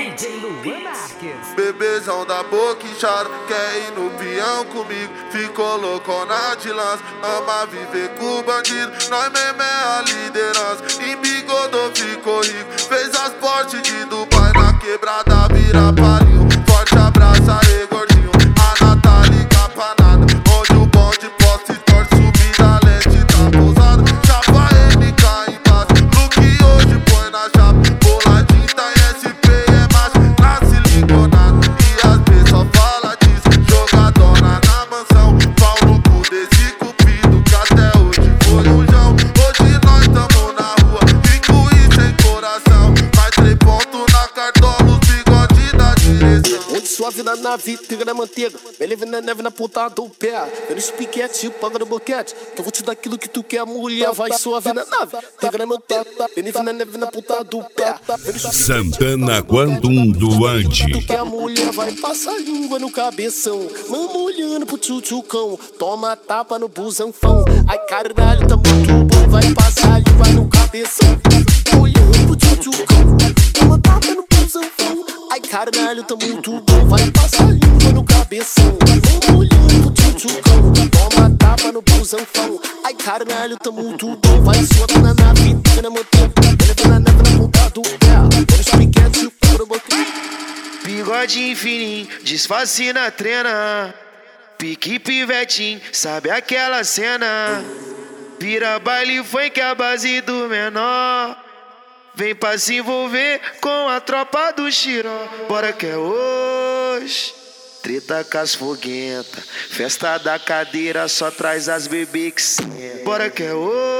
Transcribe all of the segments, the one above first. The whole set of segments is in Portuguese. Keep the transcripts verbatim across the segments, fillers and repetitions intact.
D J Luan Marques. Bebezão da boca inchada, quer ir no peão comigo. Ficou loucona de lança, ama viver com bandido. Nós mesmo é a liderança, embigodou, ficou rico. Fez as portes de Dubai, na quebrada vira palinho. Forte abraço aí, gordinho, a Natália capanada. Onde o bonde posta e torce, subida lente tá pousada. Chapa M K embaixo, look hoje põe na chapa. Boladinho tá em S P, é macho, nasce ligonado. E às vezes só fala disso, jogadona na mansão. Pau no cu desse cupido, que até hoje foi um jão. Hoje nós tamo na rua, rico e sem coração. Mais três pontos na cartola, os bigode da direção. Onde sua vida na vitrine na manteiga, beleza na neve na ponta do pé. Eu nesse piquete, paga no boquete, que eu vou te dar aquilo que tu quer, mulher. Vai sua vida na nave, pega na manteiga, beleza na neve na ponta do pé. Santana Quantum do Ande. Tu quer, mulher, vai passar língua no cabeção. Mamo olhando pro tchutchucão, toma tapa no busanfão. Ai caralho, tá muito bom, vai passar língua no cabeção. Olhando pro tchutchucão, toma tapa no busanfão. Ai caralho, tá muito bom, vai passar língua no cabeção. Vamos olhando pro tchutchucão, toma tapa no busanfão. Ai caralho, tá muito bom, vai suando na nave, pega na manteiga, beleza na neve na ponta do pé. Olha os piquetes e o fogo no boquinho. Bigode fininho, disfarce na trena. Pique pivetinho, sabe aquela cena? Vira baile foi que a base do menor. Vem pra se envolver com a tropa do Xiró. Bora que é hoje. Treta com as foguenta, festa da cadeira, só traz as bebês que senta. Bora que é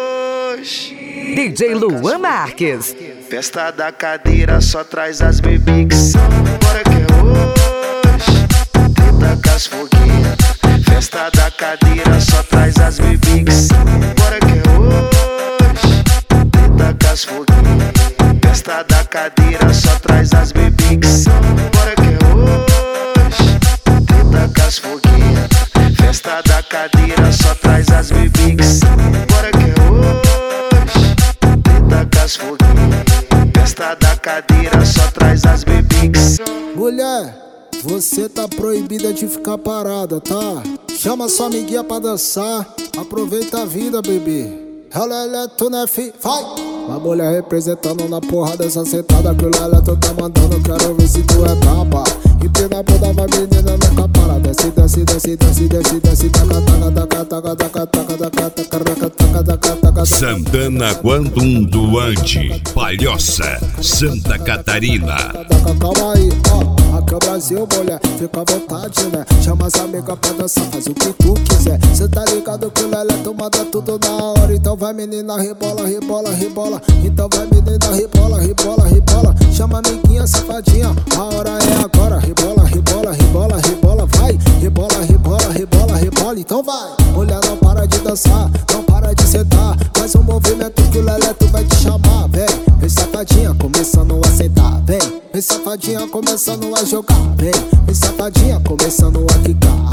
hoje. D J Luan Marques. Festa da cadeira, só traz as bebês que senta. Bora que é hoje. Treta com as foguenta, festa da cadeira, só traz as bebês que senta. Bora que é hoje. Treta com as foguenta, festa da cadeira, só traz as bebês que senta. Bora que é hoje. Treta com as foguetas, festa da cadeira, só traz as bebês que senta. Bora que é hoje. Treta com as foguetas, festa da cadeira, só traz as bebês que senta. Mulher, você tá proibida de ficar parada, tá? Chama sua amiguinha pra dançar, aproveita a vida, bebê. Ela é tu, né, fi? Vai! Uma mulher representando na porra dessa sentada que o Lelé tu tá mandando, quero ver se tu é braba. Empina a bunda, vai menina, nunca para. Desce, desce, desce, desce, desce, desce, taca, taca, taca, taca, taca, taca, taca, taca, taca, taca, taca. Santana Quantum do Ande, Palhoça, Santa Catarina. Calma aí, ó, aqui é o Brasil, mulher, fica à vontade, né? Chama as amigas pra dançar, faz o que tu quiser. Cê tá ligado que o Lelé tu manda tudo na hora. Então vai menina, rebola, rebola, rebola. Então vai menina, rebola, rebola, rebola. Chama a amiguinha, safadinha, a hora é agora. Rebola, rebola, rebola, rebola, vai. Rebola, rebola, rebola, rebola, então vai. Mulher não para de dançar, não para de sentar. Faz um movimento que o Lelé tu vai te chamar, vem. Vem safadinha, começando a sentar, vem. Vem safadinha, começando a jogar, vem. Vem safadinha, começando a quicar.